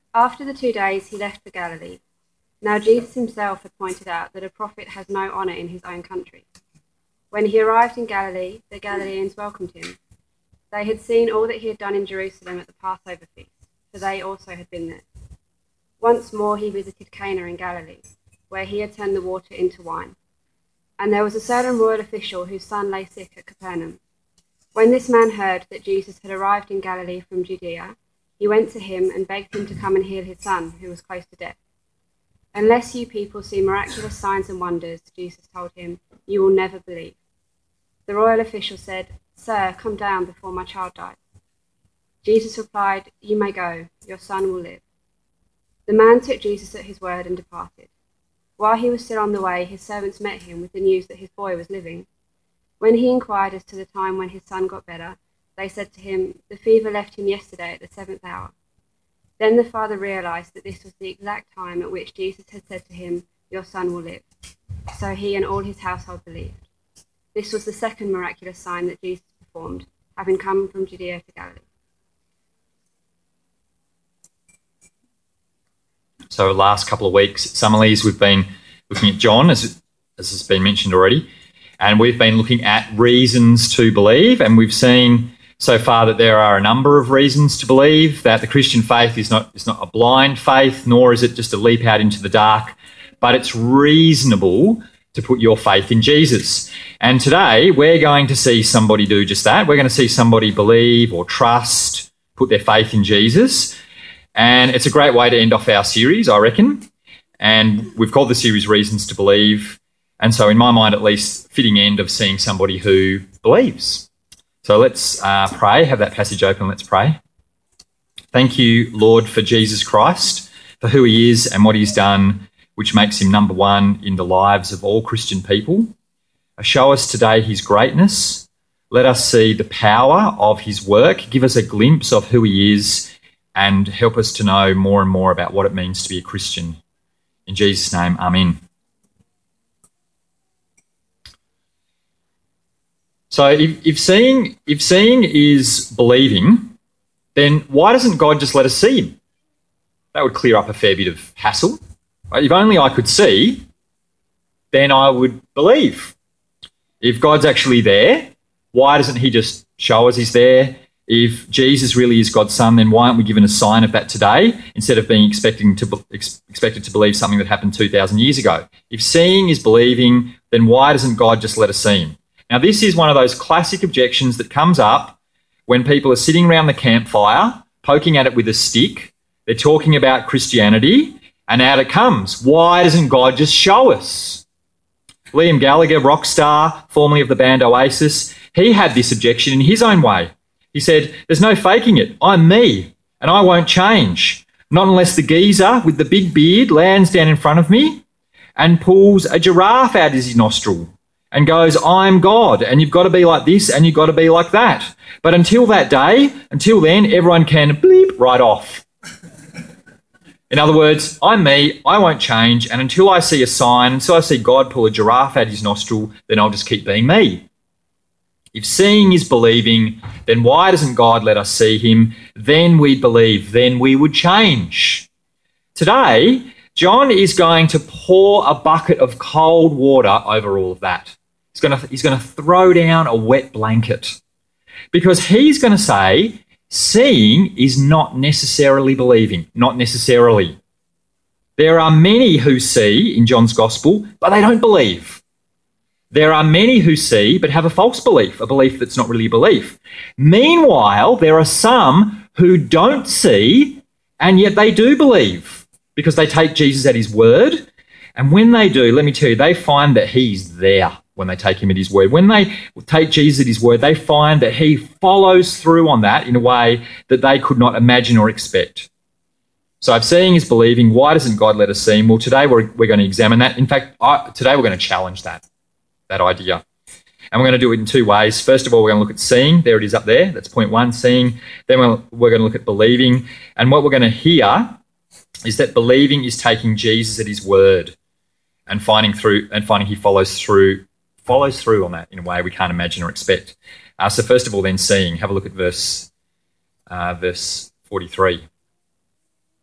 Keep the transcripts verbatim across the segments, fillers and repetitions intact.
After the two days, he left for Galilee. Now Jesus himself had pointed out that a prophet has no honour in his own country. When he arrived in Galilee, the Galileans welcomed him. They had seen all that he had done in Jerusalem at the Passover feast, for they also had been there. Once more he visited Cana in Galilee, where he had turned the water into wine. And there was a certain royal official whose son lay sick at Capernaum. When this man heard that Jesus had arrived in Galilee from Judea, he went to him and begged him to come and heal his son, who was close to death. Unless you people see miraculous signs and wonders, Jesus told him, you will never believe. The royal official said, Sir, come down before my child dies. Jesus replied, You may go, your son will live. The man took Jesus at his word and departed. While he was still on the way, his servants met him with the news that his boy was living. When he inquired as to the time when his son got better, they said to him, The fever left him yesterday at the seventh hour. Then the father realized that this was the exact time at which Jesus had said to him, Your son will live. So he and all his household believed. This was the second miraculous sign that Jesus performed, having come from Judea to Galilee. So last couple of weeks at Summerlees, we've been looking at John, as, as has been mentioned already, and we've been looking at reasons to believe, and we've seen so far that there are a number of reasons to believe, that the Christian faith is not, is not a blind faith, nor is it just a leap out into the dark, but it's reasonable to put your faith in Jesus. And today we're going to see somebody do just that. We're going to see somebody believe or trust, put their faith in Jesus. And it's a great way to end off our series, I reckon. And we've called the series Reasons to Believe. And so in my mind, at least, fitting end of seeing somebody who believes. So let's uh, pray, have that passage open, let's pray. Thank you, Lord, for Jesus Christ, for who he is and what he's done, which makes him number one in the lives of all Christian people. Show us today his greatness. Let us see the power of his work. Give us a glimpse of who he is and help us to know more and more about what it means to be a Christian. In Jesus' name, amen. So if, if seeing if seeing is believing, then why doesn't God just let us see him? That would clear up a fair bit of hassle. Right? If only I could see, then I would believe. If God's actually there, why doesn't he just show us he's there? If Jesus really is God's son, then why aren't we given a sign of that today instead of being expecting to ex, expected to believe something that happened two thousand years ago? If seeing is believing, then why doesn't God just let us see him? Now, this is one of those classic objections that comes up when people are sitting around the campfire, poking at it with a stick. They're talking about Christianity, and out it comes. Why doesn't God just show us? Liam Gallagher, rock star, formerly of the band Oasis, he had this objection in his own way. He said, there's no faking it. I'm me, and I won't change. Not unless the geezer with the big beard lands down in front of me and pulls a giraffe out of his nostril and goes, I'm God, and you've got to be like this and you've got to be like that. But until that day, until then, everyone can bleep right off. In other words, I'm me, I won't change, and until I see a sign, until I see God pull a giraffe out of his nostril, then I'll just keep being me. If seeing is believing, then why doesn't God let us see him? Then we'd believe, then we would change. Today, John is going to pour a bucket of cold water over all of that. He's going to, he's going to throw down a wet blanket because he's going to say, seeing is not necessarily believing, not necessarily. There are many who see in John's gospel, but they don't believe. There are many who see but have a false belief, a belief that's not really a belief. Meanwhile, there are some who don't see and yet they do believe because they take Jesus at his word. And when they do, let me tell you, they find that he's there when they take him at his word. When they take Jesus at his word, they find that he follows through on that in a way that they could not imagine or expect. So if seeing is believing, why doesn't God let us see him? Well, today we're, we're going to examine that. In fact, I, today we're going to challenge that, that idea. And we're going to do it in two ways. First of all, we're going to look at seeing. There it is up there. That's point one, seeing. Then we're, we're going to look at believing. And what we're going to hear is that believing is taking Jesus at his word and finding through and finding he follows through follows through on that in a way we can't imagine or expect. Uh, so first of all, then seeing. Have a look at verse uh, verse forty-three.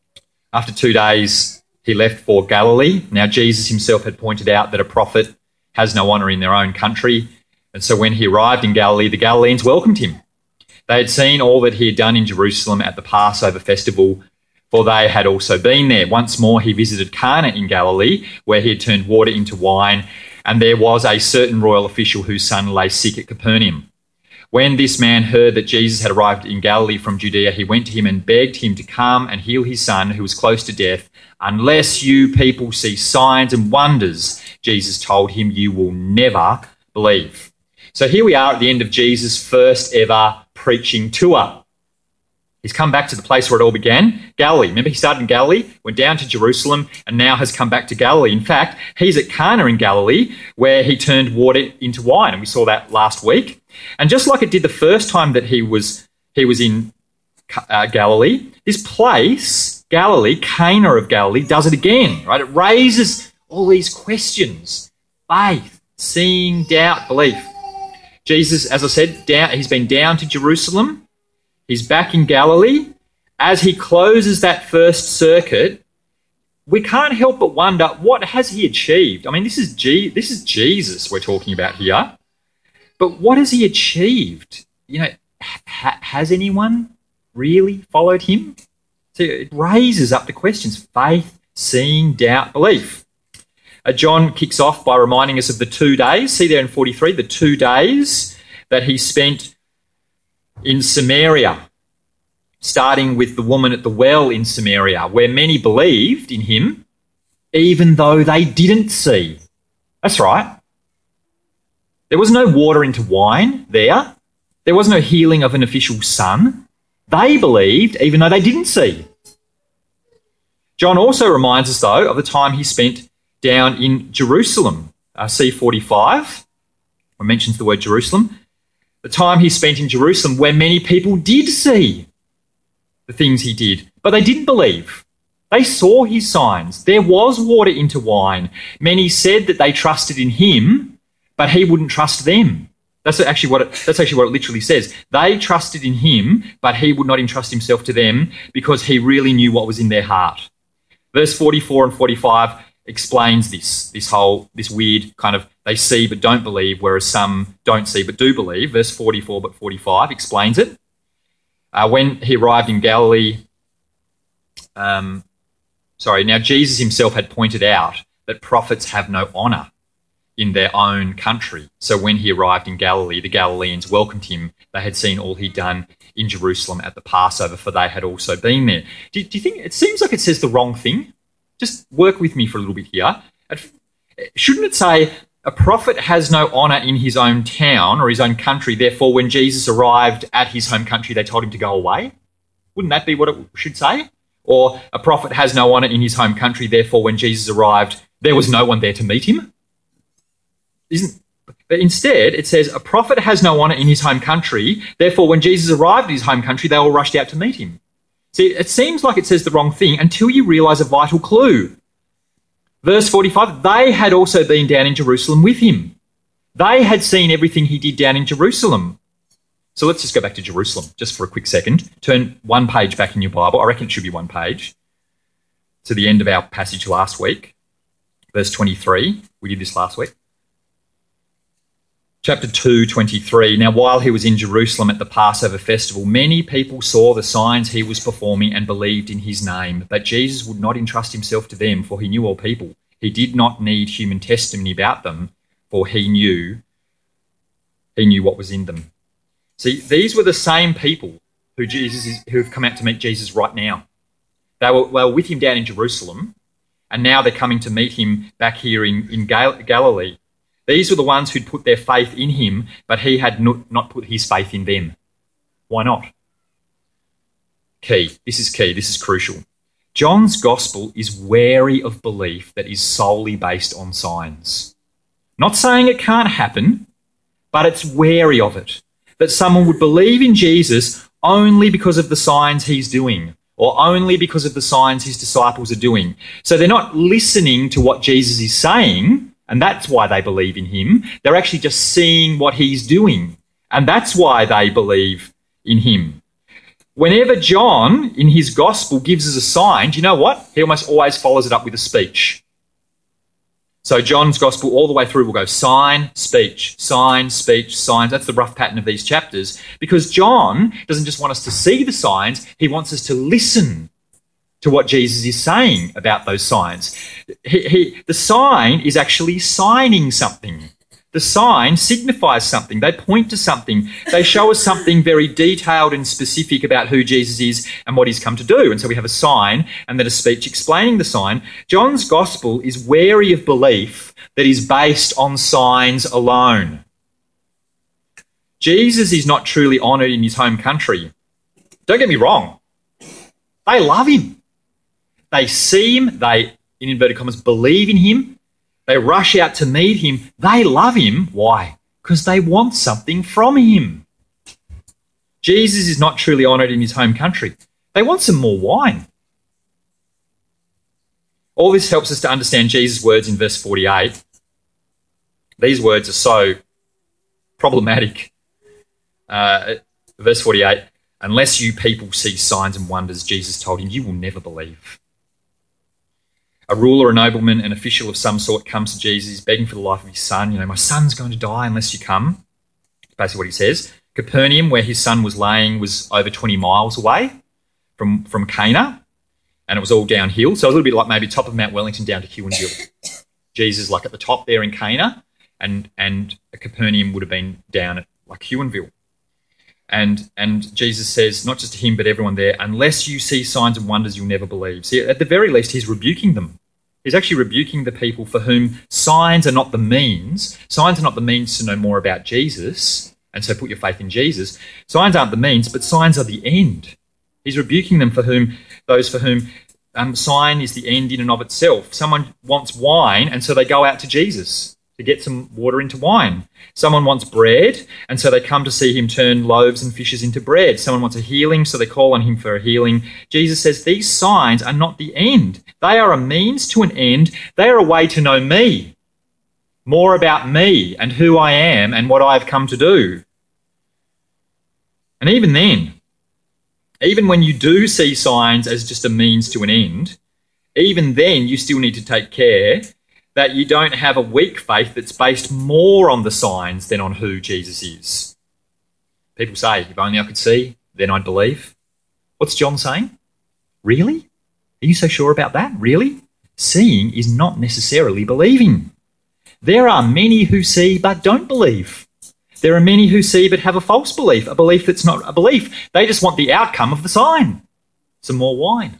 After two days, he left for Galilee. Now, Jesus himself had pointed out that a prophet has no honour in their own country. And so when he arrived in Galilee, the Galileans welcomed him. They had seen all that he had done in Jerusalem at the Passover festival, for they had also been there. Once more he visited Cana in Galilee, where he had turned water into wine, and there was a certain royal official whose son lay sick at Capernaum. When this man heard that Jesus had arrived in Galilee from Judea, he went to him and begged him to come and heal his son, who was close to death. Unless you people see signs and wonders, Jesus told him, you will never believe. So here we are at the end of Jesus' first ever preaching tour. He's come back to the place where it all began, Galilee. Remember, he started in Galilee, went down to Jerusalem, and now has come back to Galilee. In fact, he's at Cana in Galilee, where he turned water into wine, and we saw that last week. And just like it did the first time that he was he was in uh, Galilee, this place, Galilee, Cana of Galilee, does it again, right? It raises all these questions: faith, seeing, doubt, belief. Jesus, as I said, down, he's been down to Jerusalem. He's back in Galilee. As he closes that first circuit, we can't help but wonder, what has he achieved? I mean, this is G- this is Jesus we're talking about here. But what has he achieved? You know, ha- has anyone really followed him? So it raises up the questions: faith, seeing, doubt, belief. Uh, John kicks off by reminding us of the two days. See there in forty-three, the two days that he spent in Samaria, starting with the woman at the well in Samaria, where many believed in him, even though they didn't see. That's right. There was no water into wine there. There was no healing of an official son. They believed, even though they didn't see. John also reminds us, though, of the time he spent down in Jerusalem. Uh, C forty-five, where mentions the word Jerusalem. The time he spent in Jerusalem, where many people did see the things he did, but they didn't believe. They saw his signs. There was water into wine. Many said that they trusted in him, but he wouldn't trust them. That's actually what it, that's actually what it literally says. They trusted in him, but he would not entrust himself to them because he really knew what was in their heart. Verse forty-four and forty-five explains this, this whole, this weird kind of they see but don't believe, whereas some don't see but do believe. Verse forty-four but forty-five explains it. Uh, when he arrived in Galilee, um, sorry, now Jesus himself had pointed out that prophets have no honour in their own country. So when he arrived in Galilee, the Galileans welcomed him. They had seen all he'd done in Jerusalem at the Passover, for they had also been there. Do, do you think it seems like it says the wrong thing? Just work with me for a little bit here. Shouldn't it say a prophet has no honour in his own town or his own country, therefore when Jesus arrived at his home country they told him to go away? Wouldn't that be what it should say? Or a prophet has no honour in his home country, therefore when Jesus arrived there was no one there to meet him? Isn't, but instead it says a prophet has no honour in his home country, therefore when Jesus arrived at his home country they all rushed out to meet him. See, it seems like it says the wrong thing until you realise a vital clue. Verse forty-five, they had also been down in Jerusalem with him. They had seen everything he did down in Jerusalem. So let's just go back to Jerusalem just for a quick second. Turn one page back in your Bible. I reckon it should be one page to the end of our passage last week. Verse twenty-three. We did this last week. Chapter two, twenty-three. Now, while he was in Jerusalem at the Passover festival, many people saw the signs he was performing and believed in his name. But Jesus would not entrust himself to them, for he knew all people. He did not need human testimony about them, for he knew, he knew what was in them. See, these were the same people who Jesus is, who have come out to meet Jesus right now. They were, they were with him down in Jerusalem, and now they're coming to meet him back here in, in Gal- Galilee. These were the ones who'd put their faith in him, but he had not put his faith in them. Why not? Key. This is key. This is crucial. John's gospel is wary of belief that is solely based on signs. Not saying it can't happen, but it's wary of it. That someone would believe in Jesus only because of the signs he's doing, or only because of the signs his disciples are doing. So they're not listening to what Jesus is saying, and that's why they believe in him. They're actually just seeing what he's doing, and that's why they believe in him. Whenever John, in his gospel, gives us a sign, do you know what? He almost always follows it up with a speech. So John's gospel all the way through will go sign, speech, sign, speech, signs. That's the rough pattern of these chapters, because John doesn't just want us to see the signs, he wants us to listen to what Jesus is saying about those signs. He, he, the sign is actually signing something. The sign signifies something. They point to something. They show us something very detailed and specific about who Jesus is and what he's come to do. And so we have a sign and then a speech explaining the sign. John's gospel is wary of belief that is based on signs alone. Jesus is not truly honoured in his home country. Don't get me wrong. They love him. They see him. They, in inverted commas, believe in him. They rush out to meet him. They love him. Why? Because they want something from him. Jesus is not truly honoured in his home country. They want some more wine. All this helps us to understand Jesus' words in verse forty-eight. These words are so problematic. Uh, verse forty-eight, unless you people see signs and wonders, Jesus told him, you will never believe. A ruler, a nobleman, an official of some sort comes to Jesus, he's begging for the life of his son. You know, my son's going to die unless you come. That's basically what he says. Capernaum, where his son was laying, was over twenty miles away from, from Cana, and it was all downhill. So a little bit like maybe top of Mount Wellington down to Huonville. Jesus like at the top there in Cana, and, and Capernaum would have been down at like Huonville. And and Jesus says, not just to him, but everyone there, unless you see signs and wonders, you'll never believe. See, at the very least, he's rebuking them. He's actually rebuking the people for whom signs are not the means. Signs are not the means to know more about Jesus, and so put your faith in Jesus. Signs aren't the means, but signs are the end. He's rebuking them for whom, those for whom um, sign is the end in and of itself. Someone wants wine, and so they go out to Jesus to get some water into wine. Someone wants bread, and so they come to see him turn loaves and fishes into bread. Someone wants a healing, so they call on him for a healing. Jesus says these signs are not the end. They are a means to an end. They are a way to know me, more about me and who I am and what I've come to do. And even then, even when you do see signs as just a means to an end, even then you still need to take care that you don't have a weak faith that's based more on the signs than on who Jesus is. People say, if only I could see, then I'd believe. What's John saying? Really? Are you so sure about that? Really? Seeing is not necessarily believing. There are many who see but don't believe. There are many who see but have a false belief, a belief that's not a belief. They just want the outcome of the sign. Some more wine.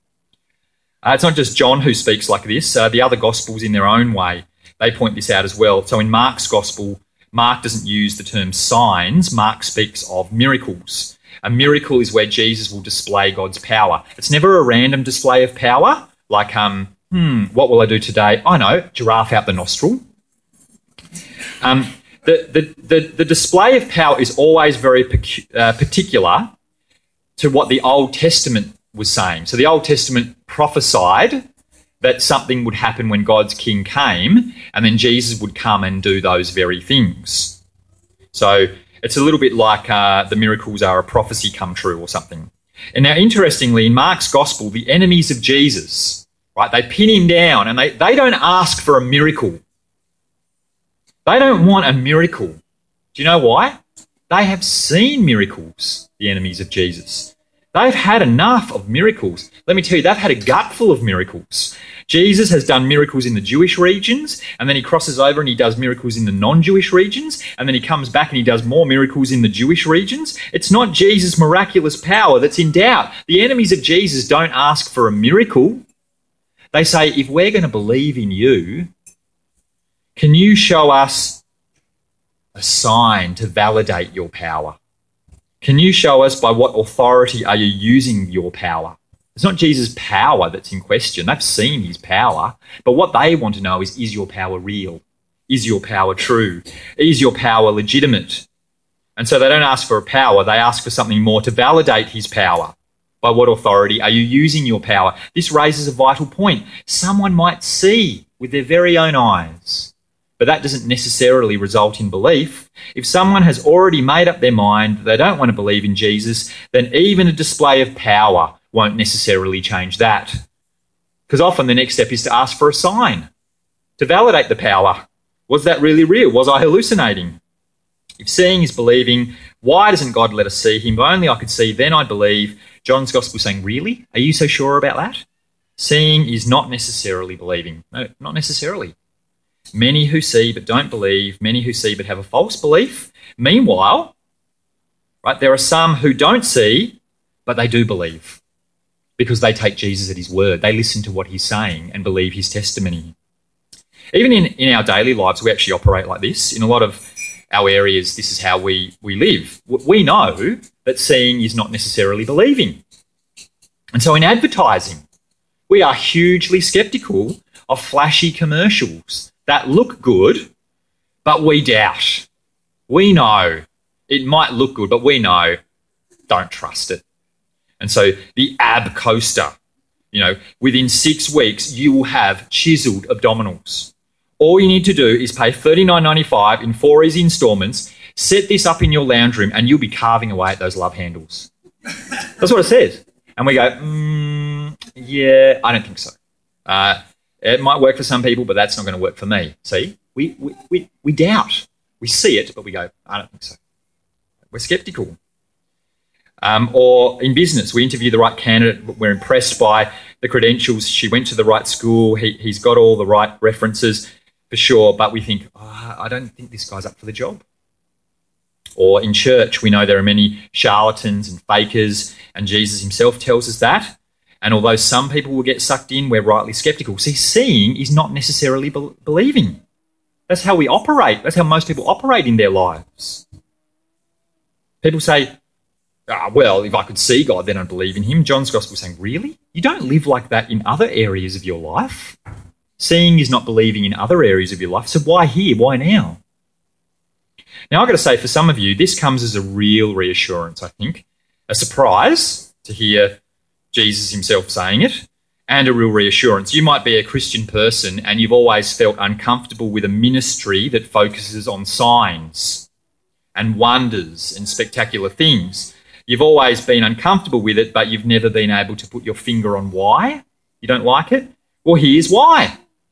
Uh, it's not just John who speaks like this. Uh, the other Gospels in their own way, they point this out as well. So in Mark's Gospel, Mark doesn't use the term signs. Mark speaks of miracles. A miracle is where Jesus will display God's power. It's never a random display of power, like, um, hmm, what will I do today? I know, giraffe out the nostril. Um, the, the, the, the display of power is always very pecu- uh, particular to what the Old Testament was saying. So the Old Testament prophesied that something would happen when God's king came, and then Jesus would come and do those very things. So it's a little bit like uh, the miracles are a prophecy come true or something. And now, interestingly, in Mark's gospel, the enemies of Jesus, right, they pin him down and they, they don't ask for a miracle. They don't want a miracle. Do you know why? They have seen miracles, the enemies of Jesus. They've had enough of miracles. Let me tell you, they've had a gut full of miracles. Jesus has done miracles in the Jewish regions, and then he crosses over and he does miracles in the non-Jewish regions, and then he comes back and he does more miracles in the Jewish regions. It's not Jesus' miraculous power that's in doubt. The enemies of Jesus don't ask for a miracle. They say, if we're going to believe in you, can you show us a sign to validate your power? Can you show us by what authority are you using your power? It's not Jesus' power that's in question. They've seen his power. But what they want to know is, is your power real? Is your power true? Is your power legitimate? And so they don't ask for a power. They ask for something more to validate his power. By what authority are you using your power? This raises a vital point. Someone might see with their very own eyes but that doesn't necessarily result in belief. If someone has already made up their mind they don't want to believe in Jesus, then even a display of power won't necessarily change that. Because often the next step is to ask for a sign to validate the power. Was that really real? Was I hallucinating? If seeing is believing, why doesn't God let us see him? If only I could see, then I'd believe. John's Gospel saying, really? Are you so sure about that? Seeing is not necessarily believing. No, not necessarily. Many who see but don't believe, many who see but have a false belief. Meanwhile, right, there are some who don't see, but they do believe because they take Jesus at his word. They listen to what he's saying and believe his testimony. Even in, in our daily lives, we actually operate like this. In a lot of our areas, this is how we, we live. We know that seeing is not necessarily believing. And so in advertising, we are hugely sceptical of flashy commercials that look good, but we doubt. We know it might look good, but we know, don't trust it. And so the ab coaster, you know, within six weeks, you will have chiseled abdominals. All you need to do is pay thirty-nine ninety-five in four easy instalments, set this up in your lounge room, and you'll be carving away at those love handles. That's what it says. And we go, mm, yeah, I don't think so. Uh, it might work for some people, but that's not going to work for me. See, we, we, we, we doubt. We see it, but we go, I don't think so. We're sceptical. Um, or in business, we interview the right candidate, but we're impressed by the credentials. She went to the right school. He, he's got all the right references for sure, but we think, oh, I don't think this guy's up for the job. Or in church, we know there are many charlatans and fakers, and Jesus himself tells us that. And although some people will get sucked in, we're rightly sceptical. See, seeing is not necessarily be- believing. That's how we operate. That's how most people operate in their lives. People say, ah, well, if I could see God, then I'd believe in him. John's Gospel is saying, really? You don't live like that in other areas of your life. Seeing is not believing in other areas of your life. So why here? Why now? Now, I've got to say, for some of you, this comes as a real reassurance, I think. A surprise to hear Jesus himself saying it, and a real reassurance. You might be a Christian person and you've always felt uncomfortable with a ministry that focuses on signs and wonders and spectacular things. You've always been uncomfortable with it, but you've never been able to put your finger on why. You don't like it? Well, here's why.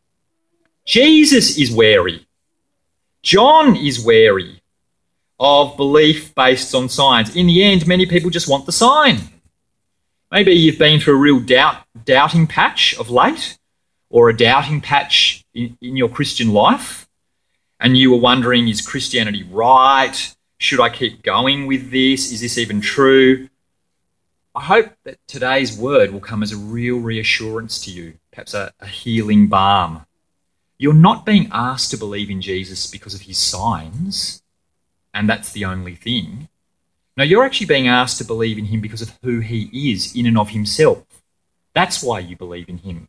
Jesus is wary. John is wary of belief based on signs. In the end, many people just want the sign. Maybe you've been through a real doubt, doubting patch of late, or a doubting patch in, in your Christian life, and you were wondering, is Christianity right? Should I keep going with this? Is this even true? I hope that today's word will come as a real reassurance to you, perhaps a, a healing balm. You're not being asked to believe in Jesus because of his signs, and that's the only thing. No, you're actually being asked to believe in him because of who he is in and of himself. That's why you believe in him.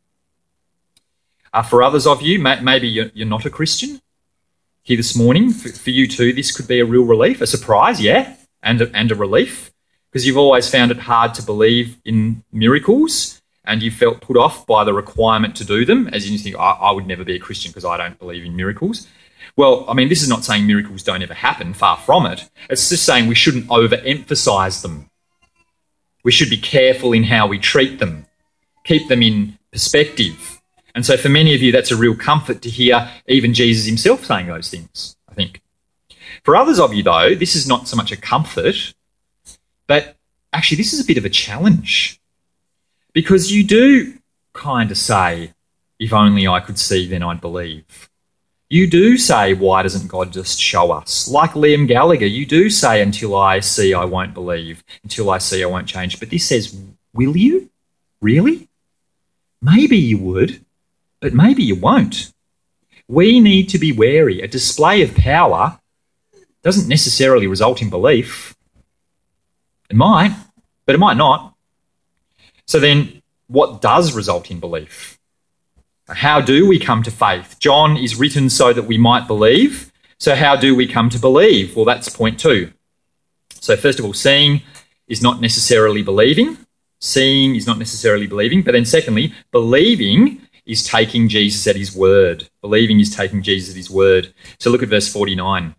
Uh, for others of you, may, maybe you're, you're not a Christian here this morning. For, for you too, this could be a real relief, a surprise, yeah, and a, and a relief, because you've always found it hard to believe in miracles and you felt put off by the requirement to do them, as you think, I, I would never be a Christian because I don't believe in miracles. Well, I mean, this is not saying miracles don't ever happen, far from it. It's just saying we shouldn't overemphasise them. We should be careful in how we treat them, keep them in perspective. And so for many of you, that's a real comfort to hear even Jesus himself saying those things, I think. For others of you, though, this is not so much a comfort, but actually this is a bit of a challenge, because you do kind of say, if only I could see, then I'd believe. You do say, why doesn't God just show us? Like Liam Gallagher, you do say, until I see, I won't believe. Until I see, I won't change. But this says, will you? Really? Maybe you would, but maybe you won't. We need to be wary. A display of power doesn't necessarily result in belief. It might, but it might not. So then, what does result in belief? How do we come to faith? John is written so that we might believe. So how do we come to believe? Well, that's point two. So first of all, seeing is not necessarily believing. Seeing is not necessarily believing. But then secondly, believing is taking Jesus at his word. Believing is taking Jesus at his word. So look at verse forty-nine.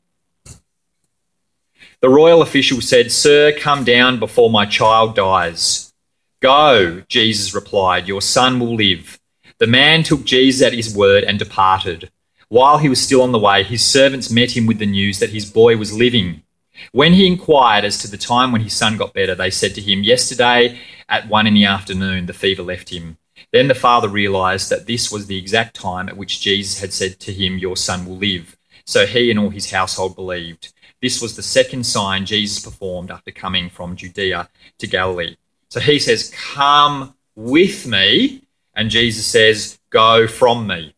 The royal official said, "Sir, come down before my child dies." "Go," Jesus replied, "your son will live." The man took Jesus at his word and departed. While he was still on the way, his servants met him with the news that his boy was living. When he inquired as to the time when his son got better, they said to him, "Yesterday at one in the afternoon, the fever left him." Then the father realised that this was the exact time at which Jesus had said to him, "Your son will live." So he and all his household believed. This was the second sign Jesus performed after coming from Judea to Galilee. So he says, "Come with me," and Jesus says, "Go from me."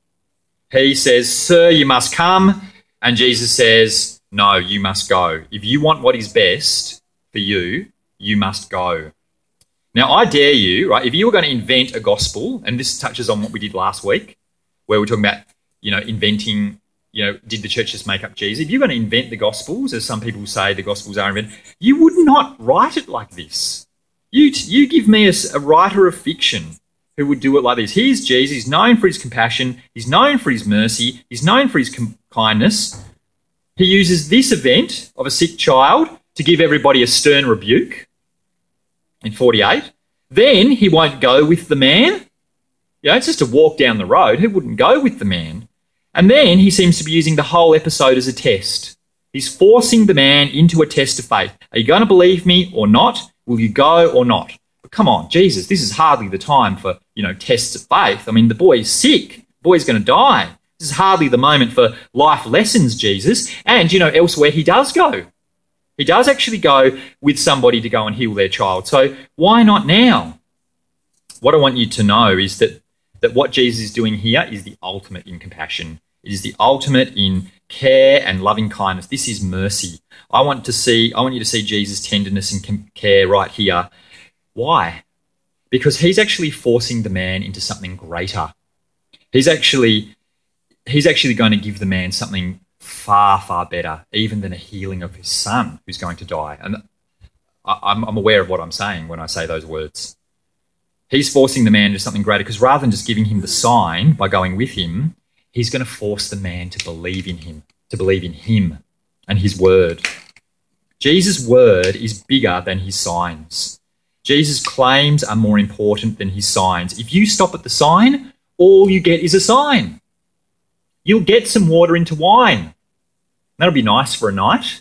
He says, "Sir, you must come," and Jesus says, "No, you must go. If you want what is best for you, you must go." Now, I dare you, right, if you were going to invent a gospel, and this touches on what we did last week, where we're talking about, you know, inventing, you know, did the church just make up Jesus? If you're going to invent the gospels, as some people say the gospels are invented, you would not write it like this. You, you give me a, a writer of fiction who would do it like this. Here's Jesus. He's known for his compassion. He's known for his mercy. He's known for his com- kindness. He uses this event of a sick child to give everybody a stern rebuke in forty-eight. Then he won't go with the man. You know, it's just a walk down the road. Who wouldn't go with the man? And then he seems to be using the whole episode as a test. He's forcing the man into a test of faith. Are you going to believe me or not? Will you go or not? But come on, Jesus, this is hardly the time for, you know, tests of faith. I mean, the boy's sick. The boy's going to die. This is hardly the moment for life lessons, Jesus. And, you know, elsewhere he does go. He does actually go with somebody to go and heal their child. So why not now? What I want you to know is that, that what Jesus is doing here is the ultimate in compassion. It is the ultimate in care and loving kindness. This is mercy. I want to see, I want you to see Jesus' tenderness and care right here. Why? Because he's actually forcing the man into something greater. He's actually, he's actually going to give the man something far, far better, even than a healing of his son who's going to die. And I'm, I'm aware of what I'm saying when I say those words. He's forcing the man into something greater because rather than just giving him the sign by going with him, he's going to force the man to believe in him, to believe in him and his word. Jesus' word is bigger than his signs. Jesus' claims are more important than his signs. If you stop at the sign, all you get is a sign. You'll get some water into wine. That'll be nice for a night.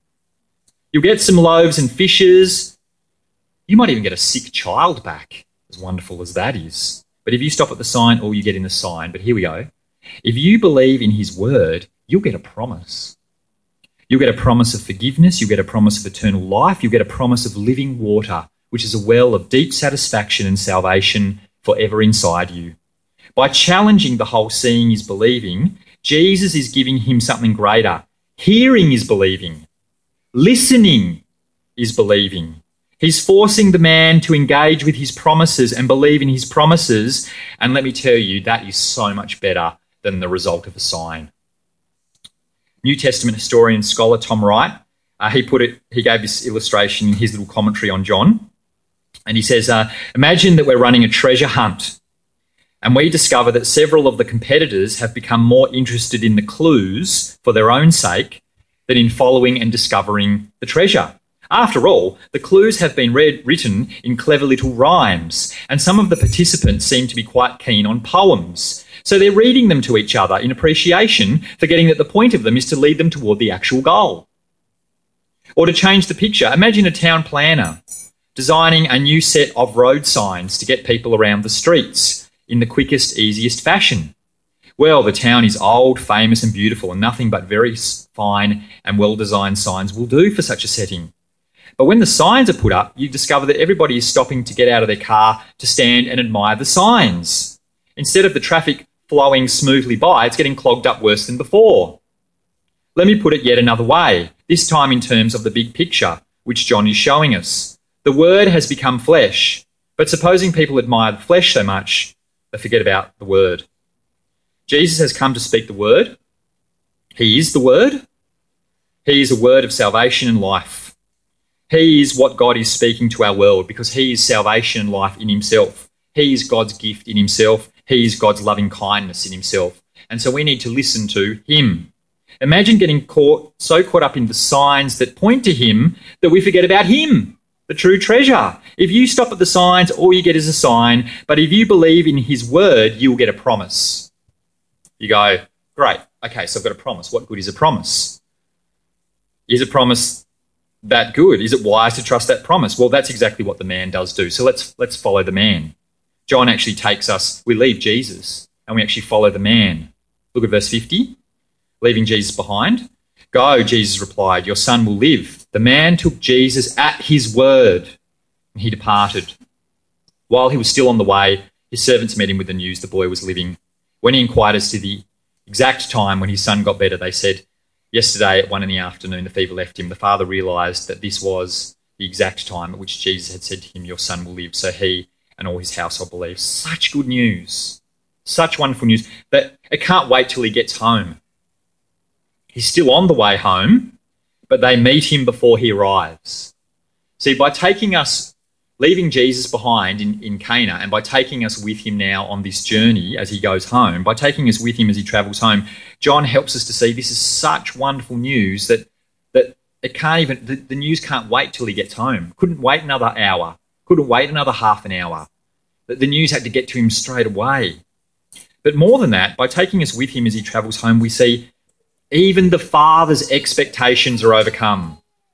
You'll get some loaves and fishes. You might even get a sick child back, as wonderful as that is. But if you stop at the sign, all you get in the sign. But here we go. If you believe in his word, you'll get a promise. You'll get a promise of forgiveness. You'll get a promise of eternal life. You'll get a promise of living water, which is a well of deep satisfaction and salvation forever inside you. By challenging the whole seeing is believing, Jesus is giving him something greater. Hearing is believing. Listening is believing. He's forcing the man to engage with his promises and believe in his promises. And let me tell you, that is so much better than the result of a sign. New Testament historian scholar Tom Wright, uh, he put it. He gave this illustration in his little commentary on John. And he says, uh, imagine that we're running a treasure hunt and we discover that several of the competitors have become more interested in the clues for their own sake than in following and discovering the treasure. After all, the clues have been read, written in clever little rhymes, and some of the participants seem to be quite keen on poems. So they're reading them to each other in appreciation, forgetting that the point of them is to lead them toward the actual goal. Or to change the picture, imagine a town planner designing a new set of road signs to get people around the streets in the quickest, easiest fashion. Well, the town is old, famous and beautiful, and nothing but very fine and well-designed signs will do for such a setting. But when the signs are put up, you discover that everybody is stopping to get out of their car to stand and admire the signs. Instead of the traffic flowing smoothly by, it's getting clogged up worse than before. Let me put it yet another way, this time in terms of the big picture, which John is showing us. The Word has become flesh, but supposing people admire the flesh so much, they forget about the Word. Jesus has come to speak the Word. He is the Word. He is a word of salvation and life. He is what God is speaking to our world because he is salvation and life in himself. He is God's gift in himself. He is God's loving kindness in himself. And so we need to listen to him. Imagine getting caught so caught up in the signs that point to him that we forget about him, the true treasure. If you stop at the signs, all you get is a sign. But if you believe in his word, you'll get a promise. You go, great, okay, so I've got a promise. What good is a promise? Is a promise that good? Is it wise to trust that promise? Well, that's exactly what the man does do. So let's let's follow the man. John actually takes us, we leave Jesus and we actually follow the man. Look at verse fifty, leaving Jesus behind. Go, Jesus replied, your son will live. The man took Jesus at his word and he departed. While he was still on the way, his servants met him with the news the boy was living. When he inquired as to the exact time when his son got better, they said, yesterday at one in the afternoon, the fever left him. The father realised that this was the exact time at which Jesus had said to him, your son will live. So he and all his household believed. Such good news. Such wonderful news that it can't wait till he gets home. He's still on the way home, but they meet him before he arrives. See, by taking us, leaving Jesus behind in, in Cana, and by taking us with him now on this journey as he goes home, by taking us with him as he travels home, John helps us to see this is such wonderful news that that it can't even, the, the news can't wait till he gets home. Couldn't wait another hour. Couldn't wait another half an hour. The, the news had to get to him straight away. But more than that, by taking us with him as he travels home, we see even the Father's expectations are overcome.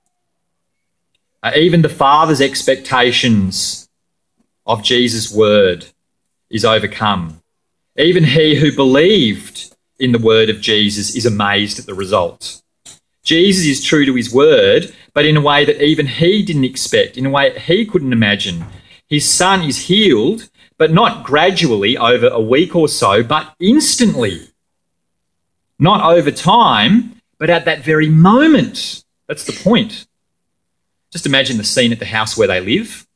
Uh, even the Father's expectations of Jesus' word is overcome. Even he who believed in the word of Jesus is amazed at the result. Jesus is true to his word, but in a way that even he didn't expect, in a way he couldn't imagine. His son is healed, but not gradually over a week or so, but instantly. Not over time, but at that very moment. That's the point. Just imagine the scene at the house where they live.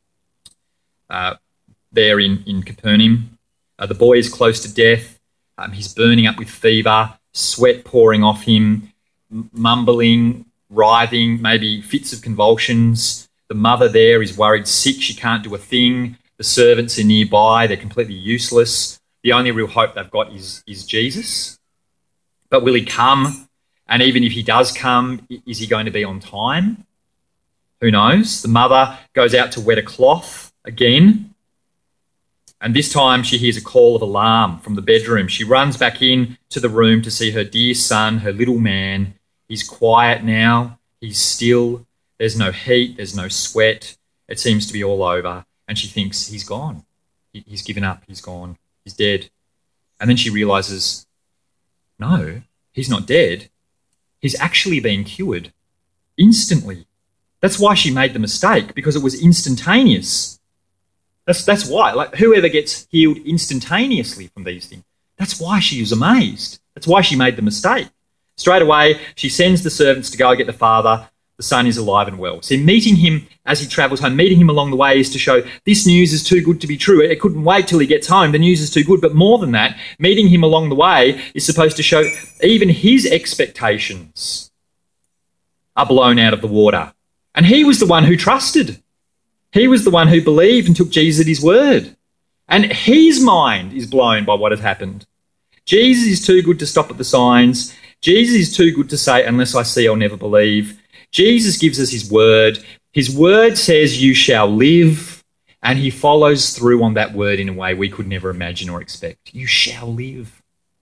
Uh, there in, in Capernaum. Uh, the boy is close to death. Um, he's burning up with fever, sweat pouring off him, m- mumbling, writhing, maybe fits of convulsions. The mother there is worried sick. She can't do a thing. The servants are nearby. They're completely useless. The only real hope they've got is, is Jesus. But will he come? And even if he does come, is he going to be on time? Who knows? The mother goes out to wet a cloth again. And this time she hears a call of alarm from the bedroom. She runs back in to the room to see her dear son, her little man. He's quiet now. He's still. There's no heat. There's no sweat. It seems to be all over. And she thinks he's gone. He's given up. He's gone. He's dead. And then she realises, no, he's not dead. He's actually been cured instantly. That's why she made the mistake, because it was instantaneous. That's that's why. Like, whoever gets healed instantaneously from these things, that's why she was amazed. That's why she made the mistake. Straight away, she sends the servants to go get the father. The son is alive and well. See, meeting him as he travels home, meeting him along the way is to show this news is too good to be true. It couldn't wait till he gets home. The news is too good. But more than that, meeting him along the way is supposed to show even his expectations are blown out of the water. And he was the one who trusted. He was the one who believed and took Jesus at his word. And his mind is blown by what had happened. Jesus is too good to stop at the signs. Jesus is too good to say, unless I see, I'll never believe. Jesus gives us his word. His word says, you shall live. And he follows through on that word in a way we could never imagine or expect. You shall live.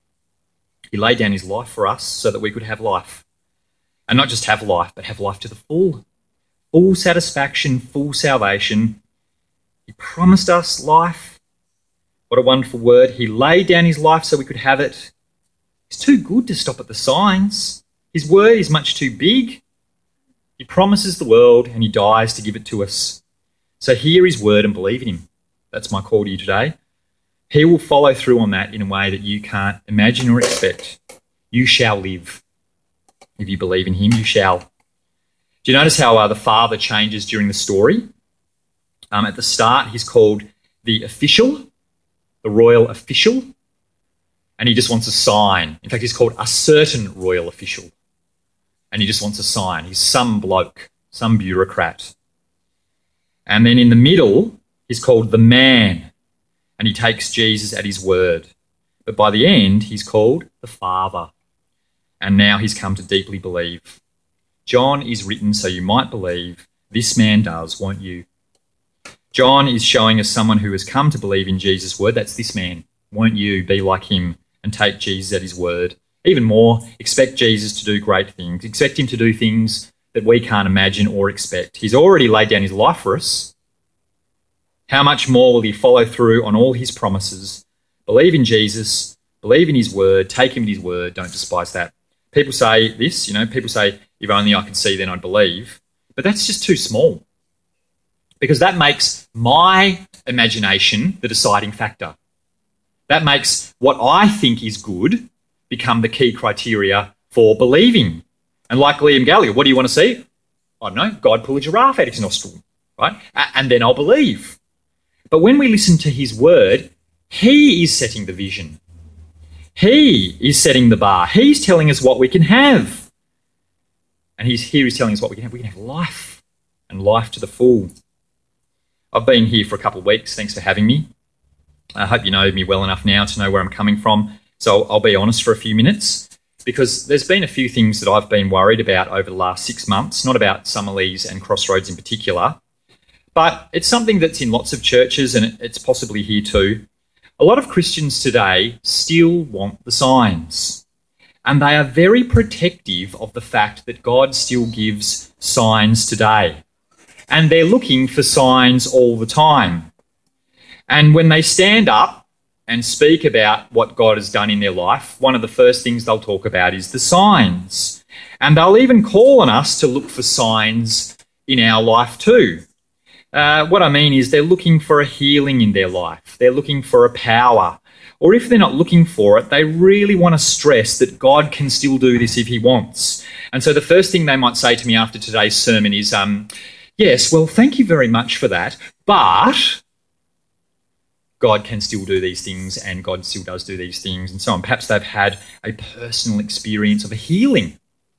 He laid down his life for us so that we could have life. And not just have life, but have life to the full. Full satisfaction, full salvation. He promised us life. What a wonderful word. He laid down his life so we could have it. He's too good to stop at the signs. His word is much too big. He promises the world and he dies to give it to us. So hear his word and believe in him. That's my call to you today. He will follow through on that in a way that you can't imagine or expect. You shall live. If you believe in him, you shall. Do you notice how uh, the father changes during the story? Um, at the start, he's called the official, the royal official, and he just wants a sign. In fact, he's called a certain royal official, and he just wants a sign. He's some bloke, some bureaucrat. And then in the middle, he's called the man. and he takes Jesus at his word. But by the end, he's called the Father, and now he's come to deeply believe. John is written so you might believe. This man does, won't you? John is showing us someone who has come to believe in Jesus' word. That's this man. Won't you be like him and take Jesus at his word? Even more, expect Jesus to do great things. Expect him to do things that we can't imagine or expect. He's already laid down his life for us. How much more will he follow through on all his promises? Believe in Jesus, believe in his word, take him at his word, don't despise that. People say this, you know, people say, if only I could see, then I'd believe. But that's just too small, because that makes my imagination the deciding factor. That makes what I think is good become the key criteria for believing. And like Liam Gallagher, what do you want to see? I don't know, God pull a giraffe out of his nostril, right? And then I'll believe. But when we listen to his word, he is setting the vision. He is setting the bar. He's telling us what we can have. And he's here he's telling us what we can have. We can have life, and life to the full. I've been here for a couple of weeks. Thanks for having me. I hope you know me well enough now to know where I'm coming from. So I'll be honest for a few minutes, because there's been a few things that I've been worried about over the last six months, not about Summerlees and Crossroads in particular, but it's something that's in lots of churches, and it's possibly here too. A lot of Christians today still want the signs, and they are very protective of the fact that God still gives signs today, and they're looking for signs all the time. And when they stand up and speak about what God has done in their life, one of the first things they'll talk about is the signs. And they'll even call on us to look for signs in our life too. Uh, what I mean is they're looking for a healing in their life. They're looking for a power. Or if they're not looking for it, they really want to stress that God can still do this if he wants. And so the first thing they might say to me after today's sermon is, um, yes, well, thank you very much for that, but God can still do these things, and God still does do these things, and so on. Perhaps they've had a personal experience of a healing.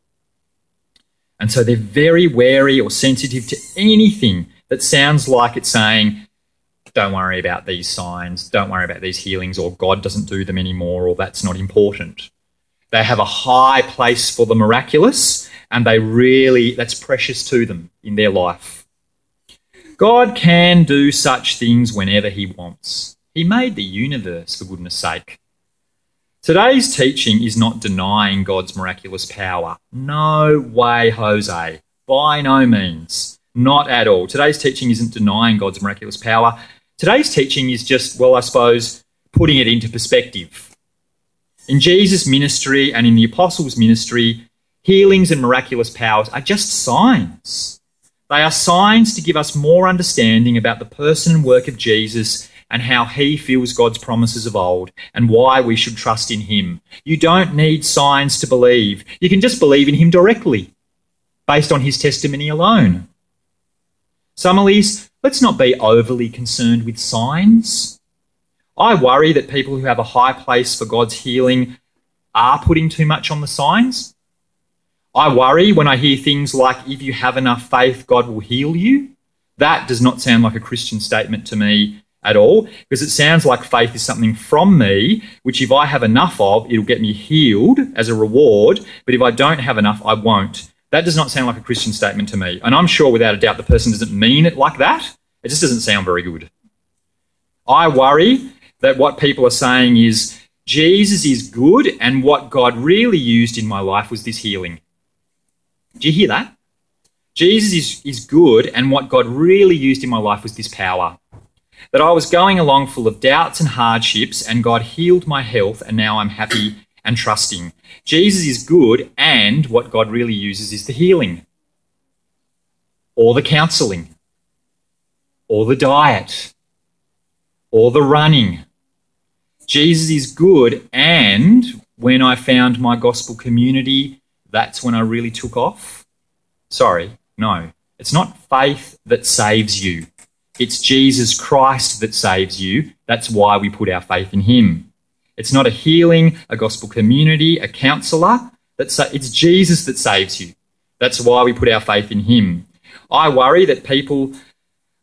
And so they're very wary or sensitive to anything that sounds like it's saying, don't worry about these signs, don't worry about these healings, or God doesn't do them anymore, or that's not important. They have a high place for the miraculous, and they really, that's precious to them in their life. God can do such things whenever he wants. He made the universe, for goodness sake. Today's teaching is not denying God's miraculous power. No way, Jose. By no means. Not at all. Today's teaching isn't denying God's miraculous power. Today's teaching is just, well, I suppose, putting it into perspective. In Jesus' ministry and in the apostles' ministry, healings and miraculous powers are just signs. They are signs to give us more understanding about the person and work of Jesus and how he fulfills God's promises of old and why we should trust in him. You don't need signs to believe. You can just believe in him directly, based on his testimony alone. Summerlees, let's not be overly concerned with signs. I worry that people who have a high place for God's healing are putting too much on the signs. I worry when I hear things like, if you have enough faith, God will heal you. That does not sound like a Christian statement to me at all, because it sounds like faith is something from me, which if I have enough of, it'll get me healed as a reward, but if I don't have enough, I won't. That does not sound like a Christian statement to me. And I'm sure without a doubt the person doesn't mean it like that. It just doesn't sound very good. I worry that what people are saying is, Jesus is good, and what God really used in my life was this healing. Do you hear that? Jesus is, is good, and what God really used in my life was this power. That I was going along full of doubts and hardships, and God healed my health, and now I'm happy and trusting. Jesus is good, and what God really uses is the healing, or the counselling, or the diet, or the running. Jesus is good, and when I found my gospel community, that's when I really took off. Sorry, no. It's not faith that saves you. It's Jesus Christ that saves you. That's why we put our faith in him. It's not a healing, a gospel community, a counsellor. That's a, it's Jesus that saves you. That's why we put our faith in him. I worry that people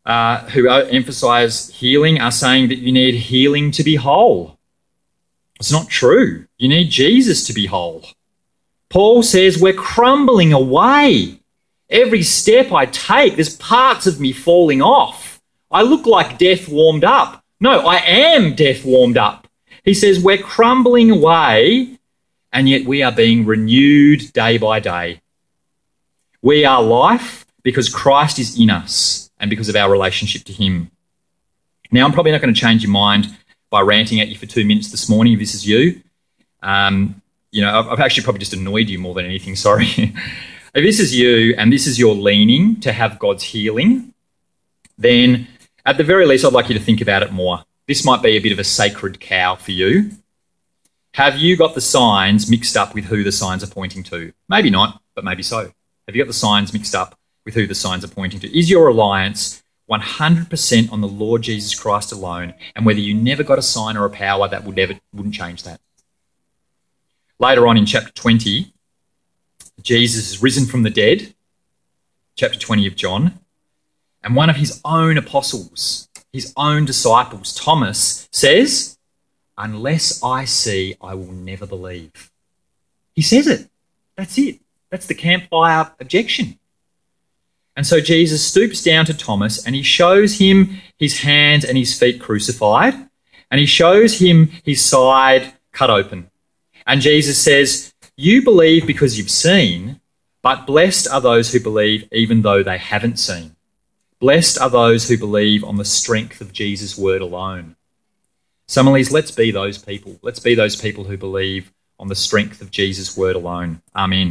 uh, who emphasise healing are saying that you need healing to be whole. It's not true. You need Jesus to be whole. Paul says we're crumbling away. Every step I take, there's parts of me falling off. I look like death warmed up. No, I am death warmed up. He says we're crumbling away, and yet we are being renewed day by day. We are life because Christ is in us and because of our relationship to him. Now, I'm probably not going to change your mind by ranting at you for two minutes this morning if this is you. Um, you know, I've, I've actually probably just annoyed you more than anything, sorry. If this is you and this is your leaning to have God's healing, then at the very least, I'd like you to think about it more. This might be a bit of a sacred cow for you. Have you got the signs mixed up with who the signs are pointing to? Maybe not, but maybe so. Have you got the signs mixed up with who the signs are pointing to? Is your reliance one hundred percent on the Lord Jesus Christ alone, and whether you never got a sign or a power, that would never wouldn't change that? Later on in chapter twenty, Jesus is risen from the dead, chapter twenty of John, and one of his own apostles, his own disciples, Thomas, says, "Unless I see, I will never believe." He says it. That's it. That's the campfire objection. And so Jesus stoops down to Thomas and he shows him his hands and his feet crucified, and he shows him his side cut open. And Jesus says, "You believe because you've seen, but blessed are those who believe even though they haven't seen. Blessed are those who believe on the strength of Jesus' word alone." Summerlees, let's be those people. Let's be those people who believe on the strength of Jesus' word alone. Amen.